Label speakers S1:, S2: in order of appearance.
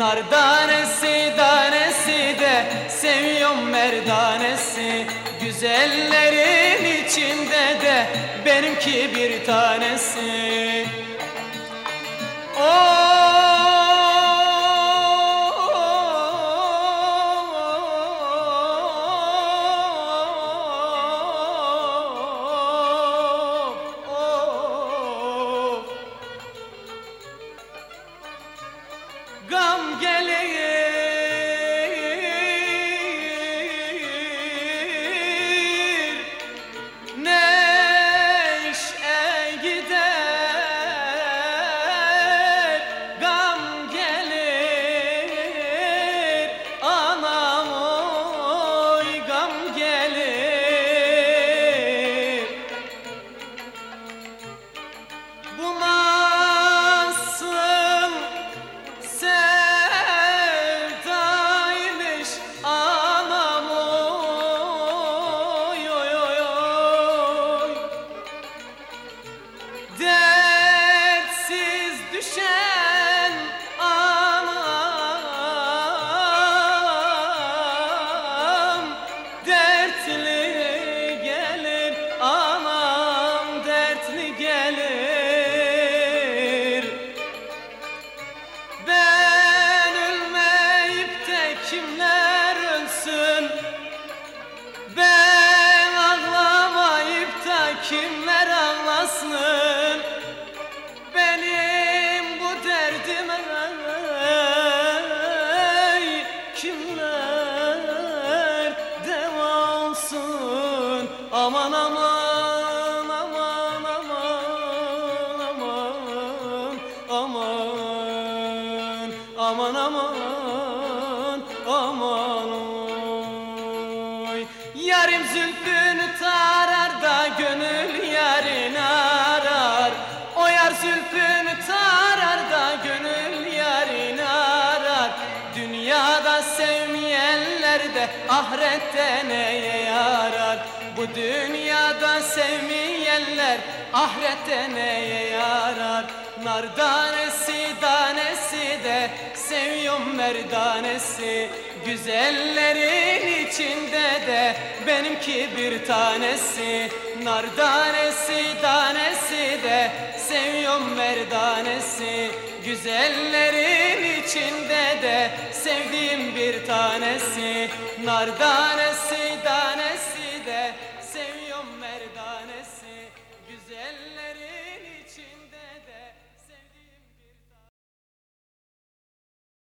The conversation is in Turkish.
S1: Nardanesi danesi de seviyorum merdanesi. Güzellerin içinde de benimki bir tanesi. Gam gelir, neşe gider. Gam gelir, anam oy gam gelir. Bu nasıl sevdaymış anam oy oy oy oy. Dertsiz düşen anam dertli gelir, anam dertli gelir. Ben ölmeyip de kimler ölsün? Ben ağlamayıp da kimler ağlasın? Benim bu derdime kimler deva olsun? Aman aman aman aman aman aman aman aman aman oy. Yarim zülfünü tarar da gönül yarın arar. O yar zülfünü tarar da gönül yarın arar. Dünyada sevmeyenler de ahirette neye yarar? Bu dünyada sevmeyenler ahirette neye yarar? Nardanesi danesi de seviyorum merdanesi. Güzellerin içinde de benimki bir tanesi. Nardanesi danesi de seviyorum merdanesi. Güzellerin içinde de sevdiğim bir tanesi. Nardanesi